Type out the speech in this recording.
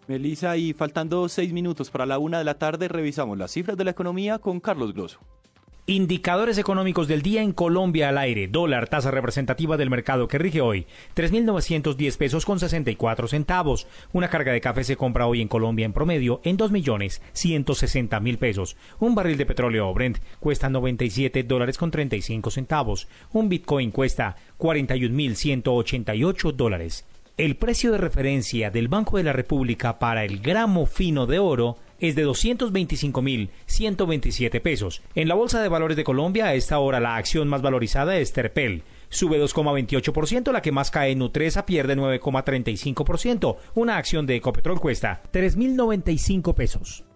Melissa, y faltando 6 minutos para la 1 de la tarde, revisamos las cifras de la economía con Carlos Grosso. Indicadores económicos del día en Colombia al aire. Dólar, tasa representativa del mercado que rige hoy, 3.910 pesos con 64 centavos. Una carga de café se compra hoy en Colombia en promedio en 2.160.000 pesos. Un barril de petróleo Brent cuesta $97 con 35 centavos. Un Bitcoin cuesta $41.188. El precio de referencia del Banco de la República para el gramo fino de oro es de 225.127 pesos. En la Bolsa de Valores de Colombia, a esta hora la acción más valorizada es Terpel. Sube 2,28%, la que más cae Nutresa pierde 9,35%. Una acción de Ecopetrol cuesta 3.095 pesos.